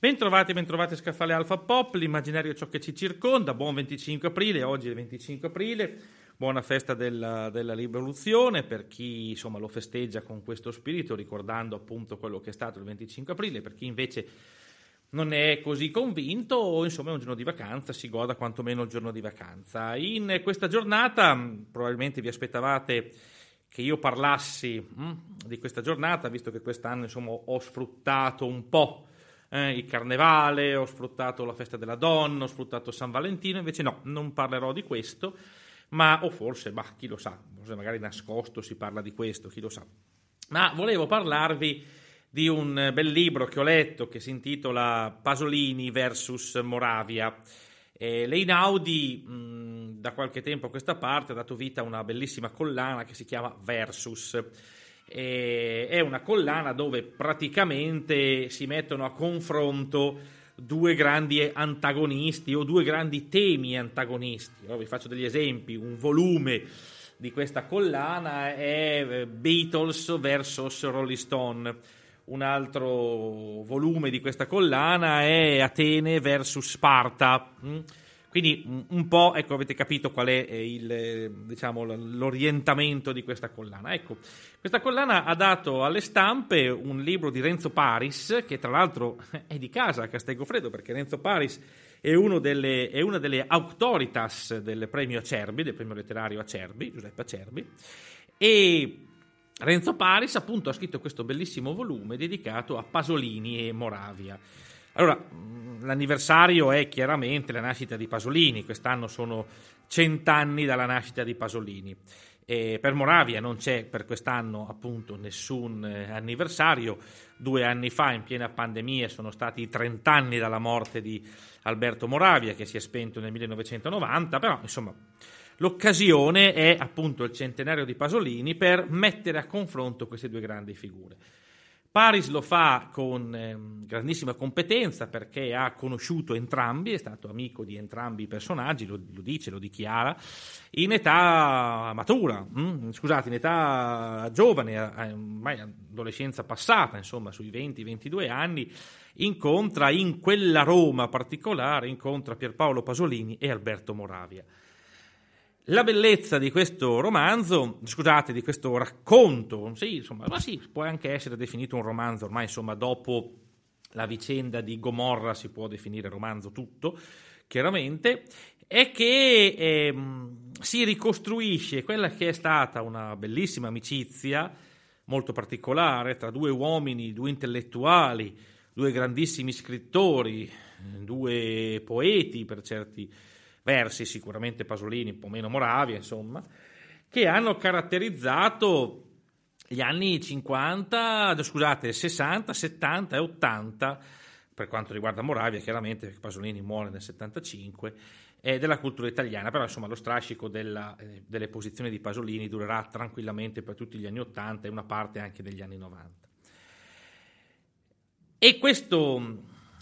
Bentrovati a Scaffale Alfa Pop, l'immaginario è ciò che ci circonda. Buon 25 aprile, oggi è il 25 aprile, buona festa della rivoluzione per chi insomma lo festeggia con questo spirito, ricordando appunto quello che è stato il 25 aprile, per chi invece non è così convinto, insomma è un giorno di vacanza, si goda quantomeno il giorno di vacanza. In questa giornata probabilmente vi aspettavate che io parlassi di questa giornata, visto che quest'anno insomma ho sfruttato un po' il carnevale, ho sfruttato la festa della donna, ho sfruttato San Valentino, invece no, non parlerò di questo, o forse, chi lo sa, forse magari nascosto si parla di questo, chi lo sa. Ma volevo parlarvi di un bel libro che ho letto che si intitola Pasolini vs Moravia. L'Einaudi da qualche tempo a questa parte ha dato vita a una bellissima collana che si chiama Versus. È una collana dove praticamente si mettono a confronto due grandi antagonisti o due grandi temi antagonisti. Vi faccio degli esempi. Un volume di questa collana è Beatles vs Rolling Stone. Un altro volume di questa collana è Atene vs Sparta. Quindi un po', ecco, avete capito qual è l'orientamento di questa collana. Ecco, questa collana ha dato alle stampe un libro di Renzo Paris, che tra l'altro è di casa a Castelgofredo, perché Renzo Paris è una delle auctoritas del premio Acerbi, del premio letterario Acerbi, Giuseppe Acerbi, e Renzo Paris appunto ha scritto questo bellissimo volume dedicato a Pasolini e Moravia. Allora, l'anniversario è chiaramente la nascita di Pasolini, quest'anno sono 100 anni dalla nascita di Pasolini. Per Moravia non c'è per quest'anno appunto nessun anniversario. 2 anni fa, in piena pandemia, sono stati i 30 anni dalla morte di Alberto Moravia, che si è spento nel 1990, però insomma l'occasione è appunto il centenario di Pasolini per mettere a confronto queste due grandi figure. Paris lo fa con grandissima competenza perché ha conosciuto entrambi, è stato amico di entrambi i personaggi, lo dice, lo dichiara, in età matura, in età giovane, ormai adolescenza passata, insomma sui 20-22 anni, incontra in quella Roma particolare, incontra Pierpaolo Pasolini e Alberto Moravia. La bellezza di questo romanzo, di questo racconto, può anche essere definito un romanzo, ormai insomma dopo la vicenda di Gomorra si può definire romanzo tutto, chiaramente, è che si ricostruisce quella che è stata una bellissima amicizia, molto particolare, tra due uomini, due intellettuali, due grandissimi scrittori, due poeti per certi versi, sicuramente Pasolini, un po' meno Moravia, insomma, che hanno caratterizzato gli anni 60, 70 e 80, per quanto riguarda Moravia, chiaramente, perché Pasolini muore nel 75, della cultura italiana, però insomma lo strascico delle posizioni di Pasolini durerà tranquillamente per tutti gli anni 80 e una parte anche degli anni 90. E questo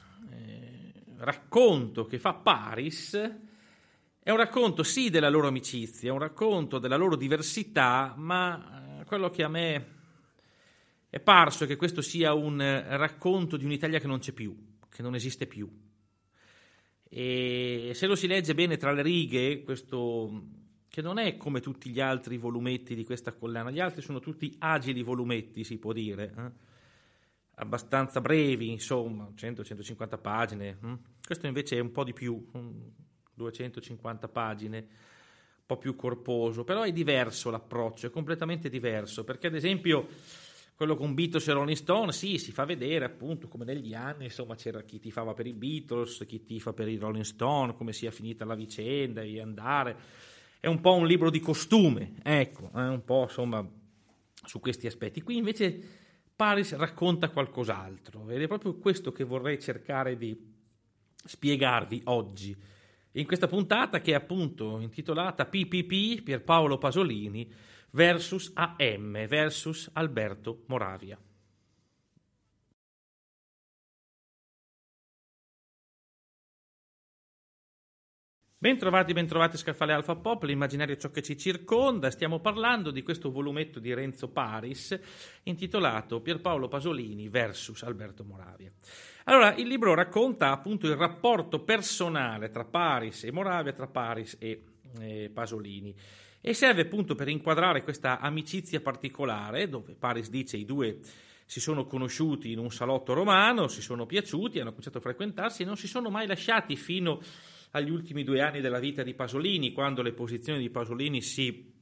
racconto che fa Paris è un racconto sì della loro amicizia, è un racconto della loro diversità, ma quello che a me è parso è che questo sia un racconto di un'Italia che non c'è più, che non esiste più. E se lo si legge bene tra le righe, questo che non è come tutti gli altri volumetti di questa collana, gli altri sono tutti agili volumetti, si può dire, abbastanza brevi, insomma, 100-150 pagine. Questo invece è un po' di più, 250 pagine, un po' più corposo, però è diverso l'approccio, è completamente diverso, perché ad esempio quello con Beatles e Rolling Stone, sì, si fa vedere appunto come negli anni, insomma, c'era chi tifava per i Beatles, chi tifa per i Rolling Stone, come sia finita la vicenda, e andare. È un po' un libro di costume, ecco, un po' insomma su questi aspetti. Qui invece Paris racconta qualcos'altro ed è proprio questo che vorrei cercare di spiegarvi oggi in questa puntata, che è appunto intitolata PPP, Pierpaolo Pasolini versus AM versus Alberto Moravia. Bentrovati Scaffale Alfa Pop, l'immaginario ciò che ci circonda. Stiamo parlando di questo volumetto di Renzo Paris intitolato Pierpaolo Pasolini vs Alberto Moravia. Allora, il libro racconta appunto il rapporto personale tra Paris e Moravia, tra Paris e Pasolini, e serve appunto per inquadrare questa amicizia particolare dove Paris dice i due si sono conosciuti in un salotto romano, si sono piaciuti, hanno cominciato a frequentarsi e non si sono mai lasciati fino agli ultimi 2 anni della vita di Pasolini, quando le posizioni di Pasolini si,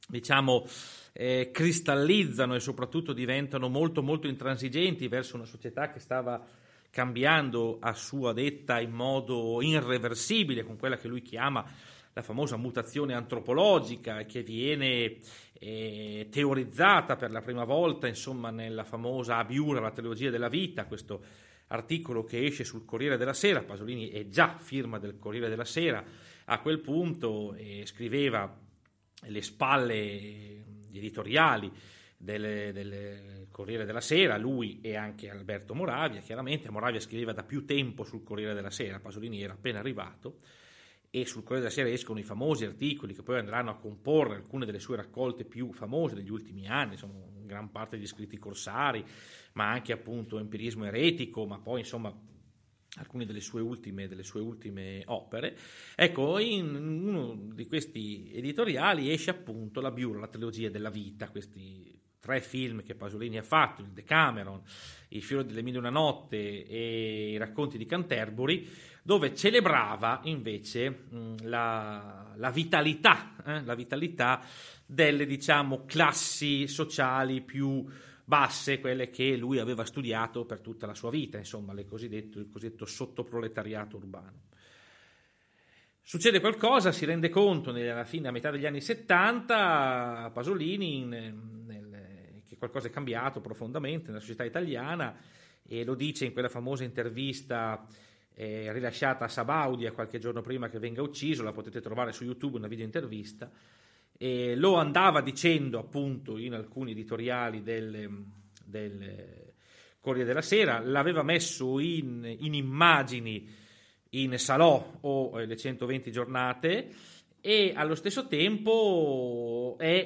cristallizzano e soprattutto diventano molto molto intransigenti verso una società che stava cambiando a sua detta in modo irreversibile, con quella che lui chiama la famosa mutazione antropologica, che viene teorizzata per la prima volta nella famosa Abiura, la teologia della vita, questo articolo che esce sul Corriere della Sera. Pasolini è già firma del Corriere della Sera a quel punto, scriveva le spalle gli editoriali del Corriere della Sera, lui e anche Alberto Moravia. Chiaramente Moravia scriveva da più tempo sul Corriere della Sera, Pasolini era appena arrivato, e sul Corriere della Sera escono i famosi articoli che poi andranno a comporre alcune delle sue raccolte più famose degli ultimi anni, insomma, in gran parte degli scritti corsari, ma anche appunto Empirismo eretico, ma poi insomma alcune delle sue ultime opere. Ecco, in uno di questi editoriali esce appunto la Biura, la trilogia della vita, questi 3 film che Pasolini ha fatto, il Decameron, Il filo delle mille e una notte e I racconti di Canterbury, dove celebrava invece la vitalità delle, classi sociali più basse, quelle che lui aveva studiato per tutta la sua vita, insomma, il cosiddetto sottoproletariato urbano. Succede qualcosa, si rende conto a metà degli anni 70, Pasolini, che qualcosa è cambiato profondamente nella società italiana, e lo dice in quella famosa intervista rilasciata a Sabaudia qualche giorno prima che venga ucciso. La potete trovare su YouTube, una video intervista. Lo andava dicendo appunto in alcuni editoriali del Corriere della Sera, l'aveva messo in immagini in Salò o le 120 giornate, e allo stesso tempo è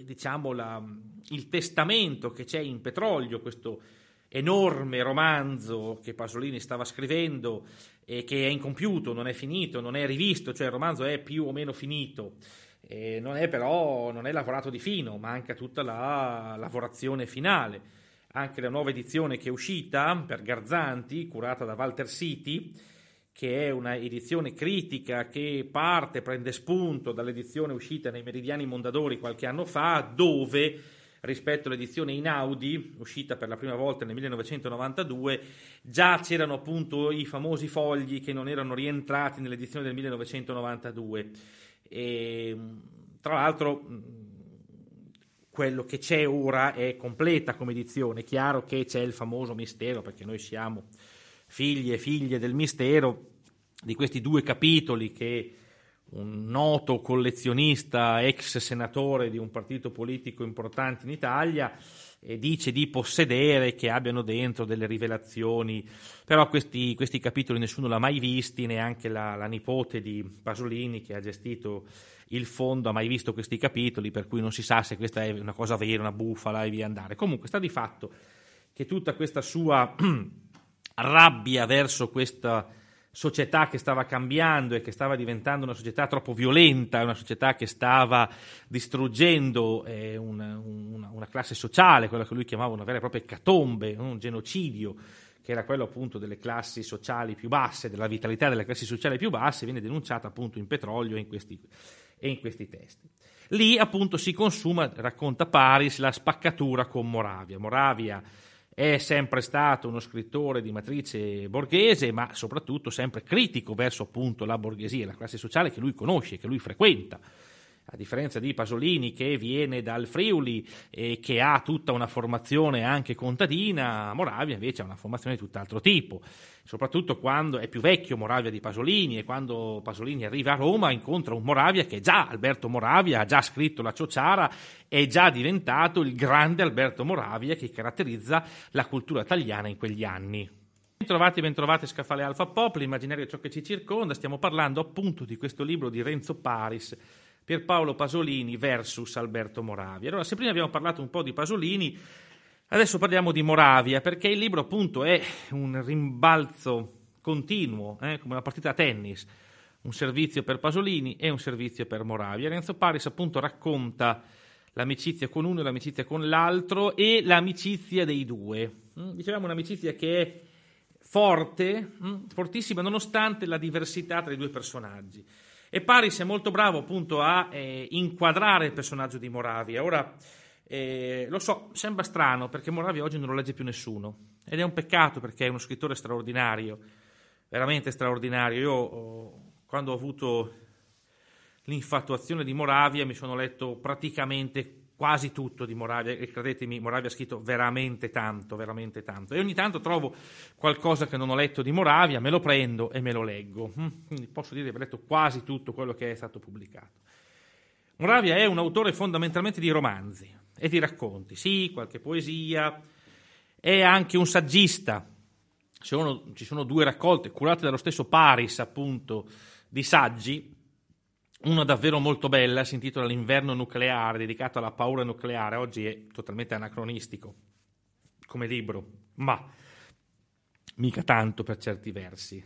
il testamento che c'è in Petrolio, questo enorme romanzo che Pasolini stava scrivendo e che è incompiuto, non è finito, non è rivisto, cioè il romanzo è più o meno finito, non è lavorato di fino, manca tutta la lavorazione finale. Anche la nuova edizione che è uscita per Garzanti, curata da Walter Siti, che è una edizione critica che prende spunto dall'edizione uscita nei Meridiani Mondadori qualche anno fa, dove rispetto all'edizione Inaudi, uscita per la prima volta nel 1992, già c'erano appunto i famosi fogli che non erano rientrati nell'edizione del 1992. E, tra l'altro, quello che c'è ora è completa come edizione. È chiaro che c'è il famoso mistero, perché noi siamo figli e figlie del mistero di questi 2 capitoli che un noto collezionista, ex senatore di un partito politico importante in Italia, dice di possedere, che abbiano dentro delle rivelazioni, però questi capitoli nessuno l'ha mai visti, neanche la nipote di Pasolini, che ha gestito il fondo, ha mai visto questi capitoli, per cui non si sa se questa è una cosa vera, una bufala e via andare. Comunque sta di fatto che tutta questa sua rabbia verso questa società che stava cambiando e che stava diventando una società troppo violenta, una società che stava distruggendo una classe sociale, quella che lui chiamava una vera e propria ecatombe, un genocidio, che era quello appunto delle classi sociali più basse, della vitalità delle classi sociali più basse, viene denunciata appunto in Petrolio e in questi testi. Lì appunto si consuma, racconta Paris, la spaccatura con Moravia. Moravia è sempre stato uno scrittore di matrice borghese, ma soprattutto sempre critico verso appunto la borghesia, la classe sociale che lui conosce, che lui frequenta. A differenza di Pasolini, che viene dal Friuli e che ha tutta una formazione anche contadina, Moravia invece ha una formazione di tutt'altro tipo. Soprattutto quando è più vecchio Moravia di Pasolini, e quando Pasolini arriva a Roma incontra un Moravia che già, Alberto Moravia, ha già scritto La Ciociara, è già diventato il grande Alberto Moravia che caratterizza la cultura italiana in quegli anni. Bentrovati Scaffale Alfa Pop, l'immaginario è ciò che ci circonda. Stiamo parlando appunto di questo libro di Renzo Paris, Pierpaolo Pasolini versus Alberto Moravia. Allora, se prima abbiamo parlato un po' di Pasolini, adesso parliamo di Moravia, perché il libro appunto è un rimbalzo continuo, come una partita a tennis, un servizio per Pasolini e un servizio per Moravia. Renzo Paris appunto racconta l'amicizia con uno e l'amicizia con l'altro e l'amicizia dei due. Dicevamo un'amicizia che è forte, fortissima, nonostante la diversità tra i due personaggi. E Paris è molto bravo appunto a inquadrare il personaggio di Moravia. Ora, lo so, sembra strano perché Moravia oggi non lo legge più nessuno ed è un peccato perché è uno scrittore straordinario, veramente straordinario. Io quando ho avuto l'infatuazione di Moravia mi sono letto praticamente quasi tutto di Moravia e credetemi, Moravia ha scritto veramente tanto e ogni tanto trovo qualcosa che non ho letto di Moravia, me lo prendo e me lo leggo, quindi posso dire di aver letto quasi tutto quello che è stato pubblicato. Moravia è un autore fondamentalmente di romanzi e di racconti, sì, qualche poesia, è anche un saggista. Ci sono due raccolte curate dallo stesso Paris appunto di saggi. Una davvero molto bella, si intitola L'inverno nucleare, dedicato alla paura nucleare. Oggi è totalmente anacronistico come libro, ma mica tanto per certi versi.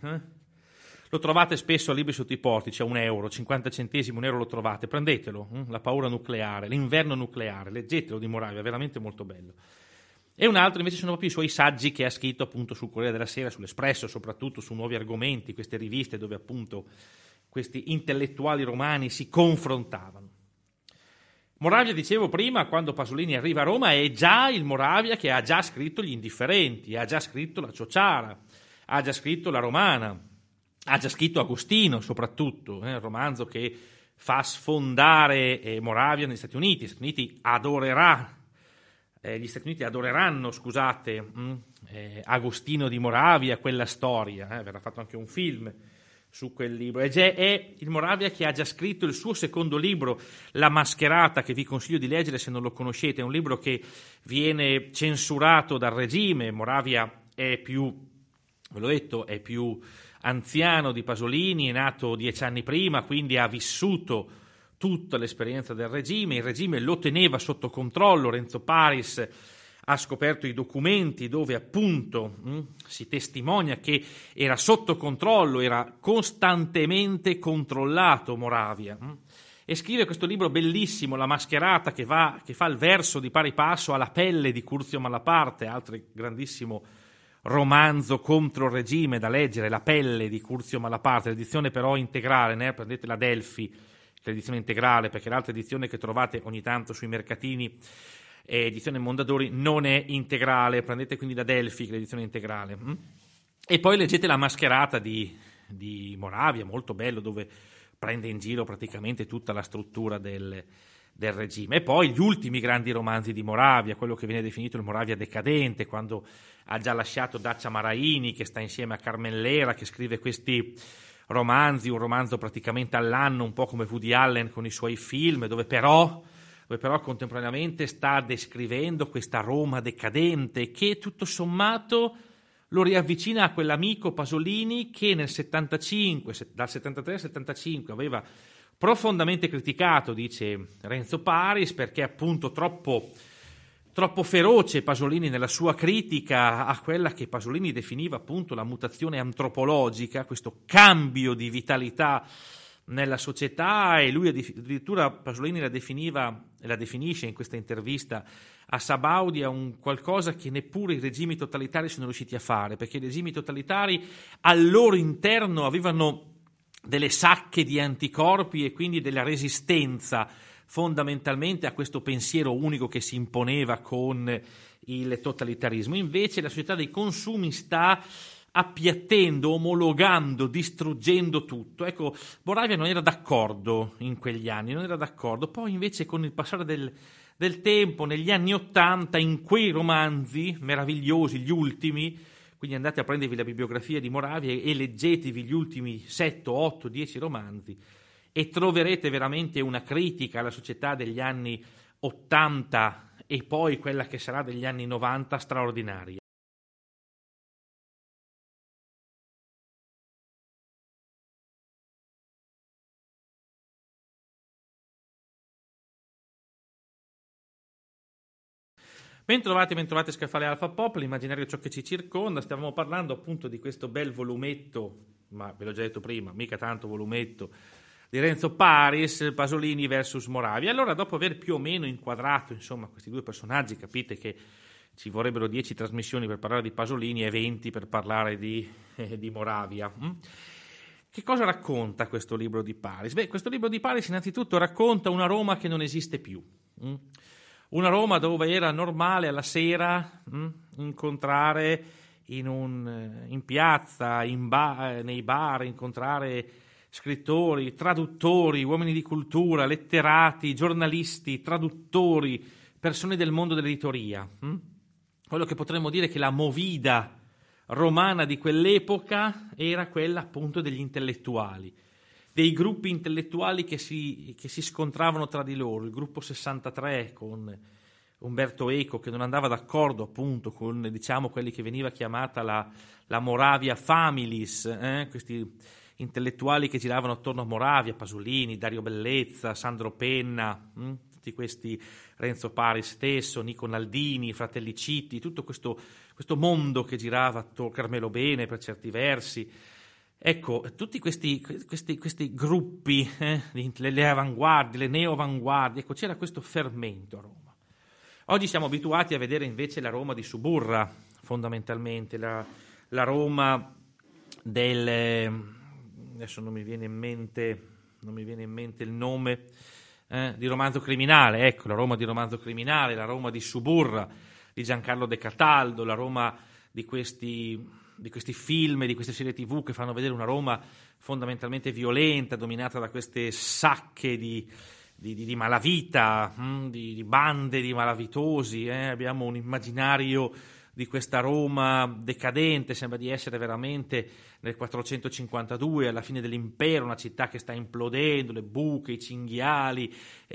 Lo trovate spesso a libri sotto i portici a €1, 50 centesimi, €1 lo trovate, prendetelo. La paura nucleare, L'inverno nucleare, leggetelo di Moravia, veramente molto bello. E un altro invece sono proprio i suoi saggi che ha scritto appunto sul Corriere della Sera, sull'Espresso, soprattutto su Nuovi Argomenti, queste riviste dove appunto questi intellettuali romani si confrontavano. Moravia, dicevo prima, quando Pasolini arriva a Roma è già il Moravia che ha già scritto Gli Indifferenti, ha già scritto La Ciociara, ha già scritto La Romana, ha già scritto Agostino soprattutto, il romanzo che fa sfondare Moravia negli Stati Uniti. Gli Stati Uniti adoreranno, Agostino di Moravia, quella storia, verrà fatto anche un film su quel libro. È il Moravia che ha già scritto il suo secondo libro, La Mascherata, che vi consiglio di leggere se non lo conoscete. È un libro che viene censurato dal regime. Moravia è più, ve l'ho detto, è più anziano di Pasolini, è nato 10 anni prima, quindi ha vissuto tutta l'esperienza del regime. Il regime lo teneva sotto controllo. Renzo Paris ha scoperto i documenti dove appunto si testimonia che era sotto controllo, era costantemente controllato Moravia. E scrive questo libro bellissimo, La Mascherata, che fa il verso di pari passo alla Pelle di Curzio Malaparte, altro grandissimo romanzo contro il regime da leggere, La Pelle di Curzio Malaparte, l'edizione però integrale, prendete la Delfi, l'edizione integrale, perché l'altra edizione che trovate ogni tanto sui mercatini, edizione Mondadori, non è integrale, prendete quindi la Delfi, che è l'edizione integrale. E poi leggete La Mascherata di Moravia, molto bello, dove prende in giro praticamente tutta la struttura del regime. E poi gli ultimi grandi romanzi di Moravia, quello che viene definito il Moravia decadente, quando ha già lasciato Dacia Maraini, che sta insieme a Carmen Lera, che scrive questi romanzi, un romanzo praticamente all'anno, un po' come Woody Allen con i suoi film, dove però contemporaneamente sta descrivendo questa Roma decadente che tutto sommato lo riavvicina a quell'amico Pasolini che nel 75, dal 73 al 75 aveva profondamente criticato, dice Renzo Paris, perché appunto troppo feroce Pasolini nella sua critica a quella che Pasolini definiva appunto la mutazione antropologica, questo cambio di vitalità nella società, e lui addirittura Pasolini la definisce in questa intervista a Sabaudia un qualcosa che neppure i regimi totalitari sono riusciti a fare, perché i regimi totalitari al loro interno avevano delle sacche di anticorpi e quindi della resistenza fondamentalmente a questo pensiero unico che si imponeva con il totalitarismo. Invece la società dei consumi sta appiattendo, omologando, distruggendo tutto. Ecco, Moravia non era d'accordo in quegli anni, non era d'accordo. Poi invece con il passare del tempo, negli anni '80, in quei romanzi meravigliosi, gli ultimi, quindi andate a prendervi la bibliografia di Moravia e leggetevi gli ultimi 7, 8, 10 romanzi e troverete veramente una critica alla società degli anni '80 e poi quella che sarà degli anni '90 straordinaria. Bentrovati Scaffale Alpha Pop, l'immaginario ciò che ci circonda. Stavamo parlando appunto di questo bel volumetto, ma ve l'ho già detto prima, mica tanto volumetto, di Renzo Paris, Pasolini versus Moravia. Allora, dopo aver più o meno inquadrato, insomma, questi due personaggi, capite che ci vorrebbero 10 trasmissioni per parlare di Pasolini e 20 per parlare di Moravia. Che cosa racconta questo libro di Paris? Beh, questo libro di Paris innanzitutto racconta una Roma che non esiste più. Una Roma dove era normale alla sera incontrare in piazza, nei bar, incontrare scrittori, traduttori, uomini di cultura, letterati, giornalisti, traduttori, persone del mondo dell'editoria. Quello che potremmo dire che la movida romana di quell'epoca era quella appunto degli intellettuali, dei gruppi intellettuali che si scontravano tra di loro. Il gruppo 63 con Umberto Eco, che non andava d'accordo appunto con, diciamo, quelli che veniva chiamata la Moravia Families, questi intellettuali che giravano attorno a Moravia, Pasolini, Dario Bellezza, Sandro Penna, tutti questi, Renzo Paris stesso, Nico Naldini, Fratelli Citti, tutto questo mondo che girava attorno, Carmelo Bene per certi versi. Ecco, tutti questi gruppi, le avanguardie, le neo-avanguardie, ecco, c'era questo fermento a Roma. Oggi siamo abituati a vedere invece la Roma di Suburra, fondamentalmente, la Roma adesso non mi viene in mente il nome di Romanzo Criminale, ecco, la Roma di Romanzo Criminale, la Roma di Suburra, di Giancarlo De Cataldo, la Roma di questi film, di queste serie TV che fanno vedere una Roma fondamentalmente violenta, dominata da queste sacche di malavita, di bande di malavitosi. Abbiamo un immaginario di questa Roma decadente, sembra di essere veramente nel 452, alla fine dell'impero, una città che sta implodendo, le buche, i cinghiali,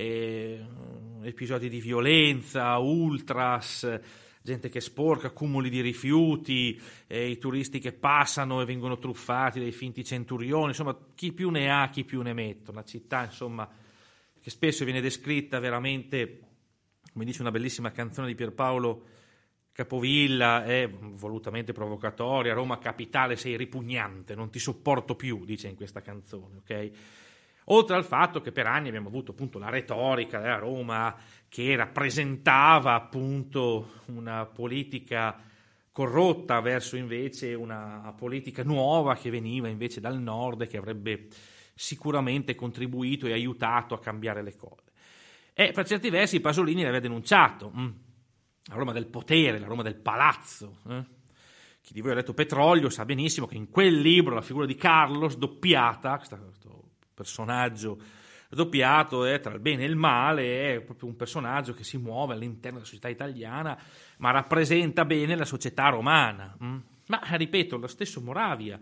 episodi di violenza, ultras, gente che sporca, accumuli di rifiuti, i turisti che passano e vengono truffati dai finti centurioni, insomma, chi più ne ha, chi più ne mette. Una città, insomma, che spesso viene descritta veramente, come dice una bellissima canzone di Pierpaolo Capovilla, è volutamente provocatoria: Roma capitale, sei ripugnante, non ti sopporto più, dice in questa canzone, ok? Oltre al fatto che per anni abbiamo avuto appunto la retorica della Roma che rappresentava appunto una politica corrotta verso invece una politica nuova che veniva invece dal nord e che avrebbe sicuramente contribuito e aiutato a cambiare le cose. E per certi versi Pasolini l'aveva denunciato, la Roma del potere, la Roma del palazzo. Chi di voi ha letto Petrolio sa benissimo che in quel libro la figura di Carlos doppiata, questo personaggio doppiato tra il bene e il male, è proprio un personaggio che si muove all'interno della società italiana, ma rappresenta bene la società romana. Ma ripeto, lo stesso Moravia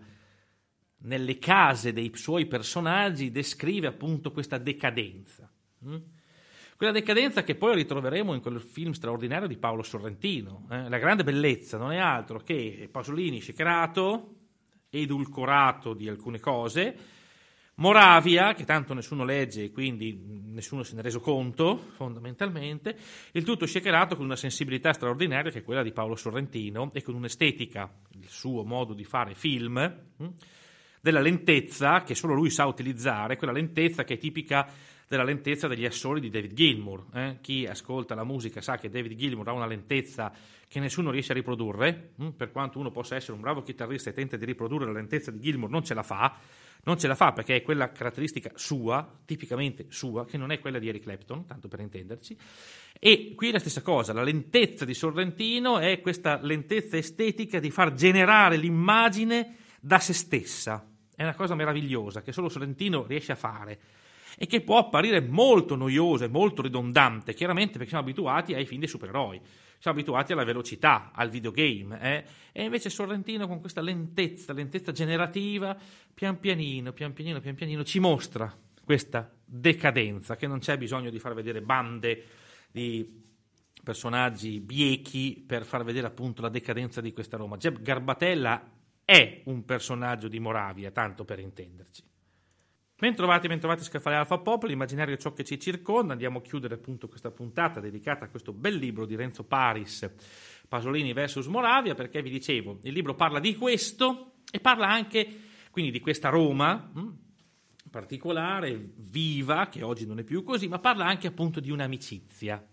nelle case dei suoi personaggi descrive appunto questa decadenza. Quella decadenza che poi ritroveremo in quel film straordinario di Paolo Sorrentino. La grande bellezza non è altro che Pasolini shakerato, edulcorato di alcune cose, Moravia, che tanto nessuno legge e quindi nessuno se ne è reso conto, fondamentalmente, il tutto shakerato con una sensibilità straordinaria che è quella di Paolo Sorrentino e con un'estetica, il suo modo di fare film, della lentezza che solo lui sa utilizzare, quella lentezza che è tipica della lentezza degli assoli di David Gilmour. Chi ascolta la musica sa che David Gilmour ha una lentezza che nessuno riesce a riprodurre, per quanto uno possa essere un bravo chitarrista e tenta di riprodurre la lentezza di Gilmour, non ce la fa perché è quella caratteristica sua, tipicamente sua, che non è quella di Eric Clapton, tanto per intenderci. E qui è la stessa cosa, la lentezza di Sorrentino è questa lentezza estetica di far generare l'immagine da se stessa. È una cosa meravigliosa che solo Sorrentino riesce a fare e che può apparire molto noiosa e molto ridondante, chiaramente perché siamo abituati ai film dei supereroi, siamo abituati alla velocità, al videogame, e invece Sorrentino con questa lentezza generativa, pian pianino ci mostra questa decadenza, che non c'è bisogno di far vedere bande di personaggi biechi per far vedere appunto la decadenza di questa Roma. Geb Garbatella è un personaggio di Moravia, tanto per intenderci. Bentrovati Scaffale Alfa Pop, l'immaginario è ciò che ci circonda. Andiamo a chiudere appunto questa puntata dedicata a questo bel libro di Renzo Paris, Pasolini vs Moravia, perché vi dicevo, il libro parla di questo e parla anche quindi di questa Roma particolare, viva, che oggi non è più così, ma parla anche appunto di un'amicizia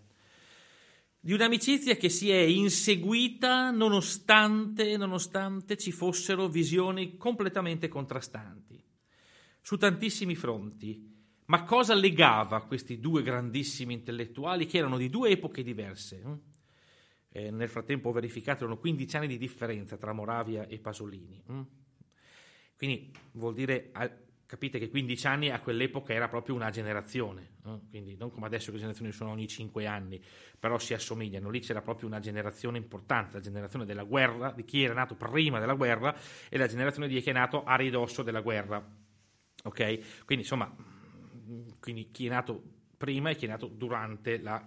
che si è inseguita nonostante ci fossero visioni completamente contrastanti su tantissimi fronti. Ma cosa legava questi due grandissimi intellettuali che erano di due epoche diverse? Nel frattempo ho verificato, erano 15 anni di differenza tra Moravia e Pasolini. Quindi vuol dire, capite che 15 anni a quell'epoca era proprio una generazione, quindi non come adesso che le generazioni sono ogni 5 anni, però si assomigliano. Lì c'era proprio una generazione importante, la generazione della guerra, di chi era nato prima della guerra, e la generazione di chi è nato a ridosso della guerra. Ok? Quindi insomma, chi è nato prima e chi è nato durante il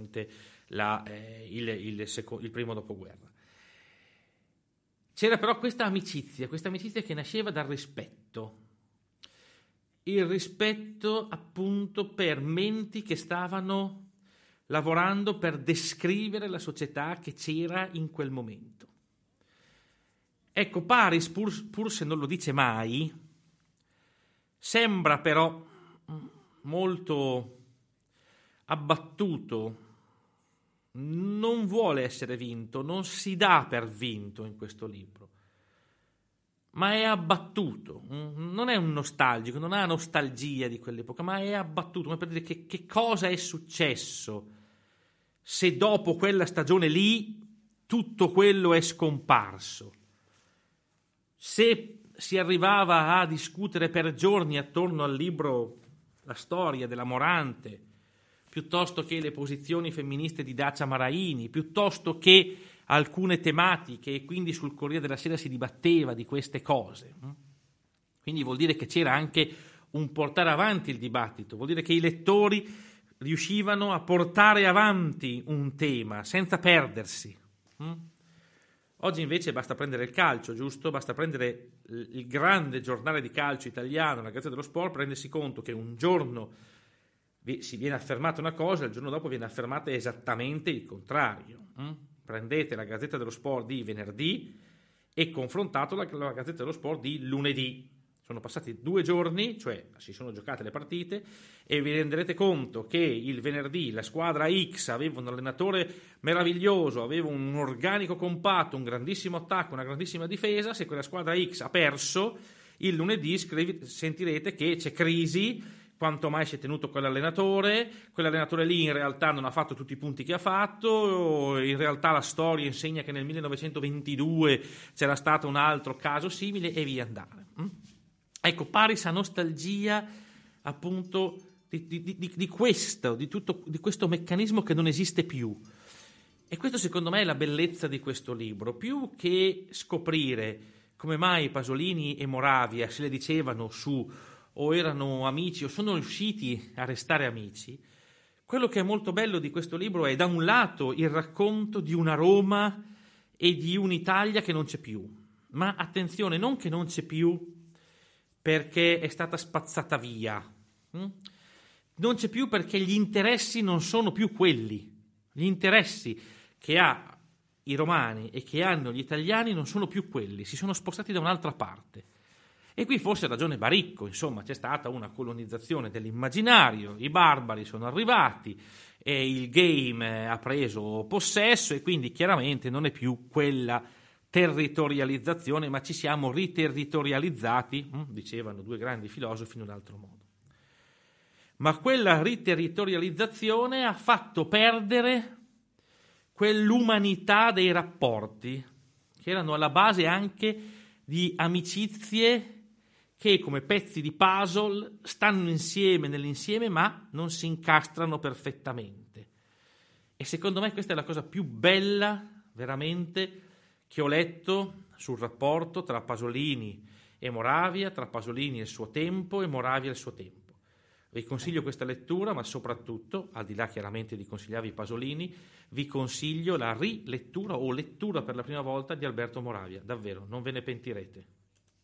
primo dopoguerra. C'era però questa amicizia che nasceva dal rispetto. Il rispetto appunto per menti che stavano lavorando per descrivere la società che c'era in quel momento. Ecco, Paris, pur se non lo dice mai, sembra però molto abbattuto, non vuole essere vinto, non si dà per vinto in questo libro, ma è abbattuto, non è un nostalgico, non ha nostalgia di quell'epoca, ma è abbattuto, come per dire che cosa è successo se dopo quella stagione lì tutto quello è scomparso. Se si arrivava a discutere per giorni attorno al libro La storia della Morante, piuttosto che le posizioni femministe di Dacia Maraini, piuttosto che alcune tematiche, e quindi sul Corriere della Sera si dibatteva di queste cose. Quindi vuol dire che c'era anche un portare avanti il dibattito, vuol dire che i lettori riuscivano a portare avanti un tema senza perdersi. Oggi invece basta prendere il calcio, giusto? Basta prendere il grande giornale di calcio italiano, la Gazzetta dello Sport, rendersi conto che un giorno si viene affermata una cosa e il giorno dopo viene affermata esattamente il contrario. Prendete la Gazzetta dello Sport di venerdì e confrontatela con la Gazzetta dello Sport di lunedì. Sono passati 2 giorni, cioè si sono giocate le partite, e vi renderete conto che il venerdì la squadra X aveva un allenatore meraviglioso, aveva un organico compatto, un grandissimo attacco, una grandissima difesa. Se quella squadra X ha perso, il lunedì sentirete che c'è crisi, quanto mai si è tenuto quell'allenatore lì in realtà non ha fatto tutti i punti che ha fatto, in realtà la storia insegna che nel 1922 c'era stato un altro caso simile, e via andare. Ecco, Paris ha nostalgia appunto di questo meccanismo che non esiste più. E questo secondo me è la bellezza di questo libro. Più che scoprire come mai Pasolini e Moravia se le dicevano su, o erano amici, o sono riusciti a restare amici, quello che è molto bello di questo libro è, da un lato, il racconto di una Roma e di un'Italia che non c'è più. Ma attenzione, non che non c'è più perché è stata spazzata via. Non c'è più perché gli interessi non sono più quelli. Gli interessi che ha i romani e che hanno gli italiani non sono più quelli, si sono spostati da un'altra parte. E qui forse ha ragione Baricco, insomma, c'è stata una colonizzazione dell'immaginario, i barbari sono arrivati e il game ha preso possesso, e quindi chiaramente non è più quella territorializzazione, ma ci siamo riterritorializzati, dicevano 2 grandi filosofi in un altro modo. Ma quella riterritorializzazione ha fatto perdere quell'umanità dei rapporti, che erano alla base anche di amicizie che come pezzi di puzzle stanno insieme nell'insieme, ma non si incastrano perfettamente. E secondo me questa è la cosa più bella, veramente, che ho letto sul rapporto tra Pasolini e Moravia, tra Pasolini e il suo tempo e Moravia e il suo tempo. Vi consiglio questa lettura, ma soprattutto, al di là chiaramente di consigliarvi Pasolini, vi consiglio la rilettura o lettura per la prima volta di Alberto Moravia. Davvero, non ve ne pentirete.